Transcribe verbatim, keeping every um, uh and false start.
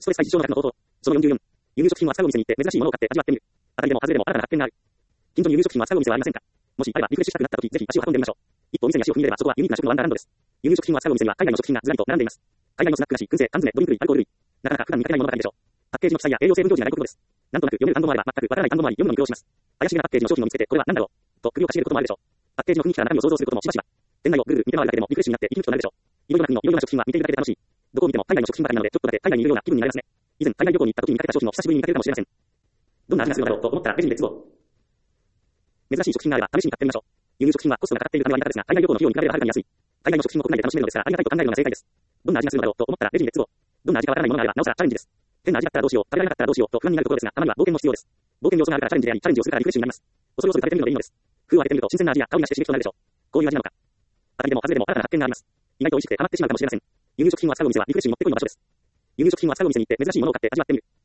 ストレス対事象の額の高騰。そのよんじゅうよん。輸入食品を扱うお店に行って珍しいものを買って味わってみる。当たりでも外れでも新たな発見がある。近所に輸入食品を扱うお店はありませんか？もしあればリフレッシュしたくなった時、ぜひ足を運んでみましょう。一歩お店に足を踏み入れればそこはユニークな食のワンダーランドです。輸入食品を扱うお店には海外の食品がずらりと並んでいます。海外のスナック菓子、燻製、缶詰、ドリンク類、アルコール類。なかなか普段見かけないものばかりでしょう。パッケージの記載や栄養成分表示がないことです。なんとなく読める単語もあれば全くわからない単語もあり読むのに苦労します。怪しげなパッケージの商品を見つけてこれは何だろうと首をかしげることもあるでしょう。パッケージの雰囲気から中身を想像することもしばしば。店内をぐるぐる見て回るだけでもリフレッシュになって息抜きとなるでしょう。いろいろな国のいろいろな食品は見ているだけで楽しい。どこを見ても海外の食品ばかりなのでちょっとだけ海外にいるような気分になりますね。以前海外旅行に行った時に見かけた商品を久しぶりに見かけるかもしれません。どんな味がするのだろうと思ったらレジに別を。珍しい食品があれば試しに買ってみましょう。輸入食品はコストがかかっているため割高ですが、海外旅行の費用に比べればはるかに安い。海外の食品も国内で楽しめるのですからありがたいと考えるのが正解です。どんな味がするのだろうと思ったらレジに別を。どんな味かわからないものがあればなおさらチャレンジです。変な味だったらどうしよう、食べられなかったらどうしようと不安になるところですが、たまには冒険も必要です。冒険要素があるからチャレンジであり、チャレンジをするからリフレッシュになります。恐る恐る食べてみるのでいいのです。封を開けてみると新鮮な味や香りがして刺激となるでしょう。こういう味なのか。当たりでも外れでも新たな発見があります。意外と美味しくてハマってしまうかもしれません。輸入食品を扱うお店はリフレッシュにもってこいの場所です。輸入食品を扱うお店に行って珍しいものを買って味わってみる。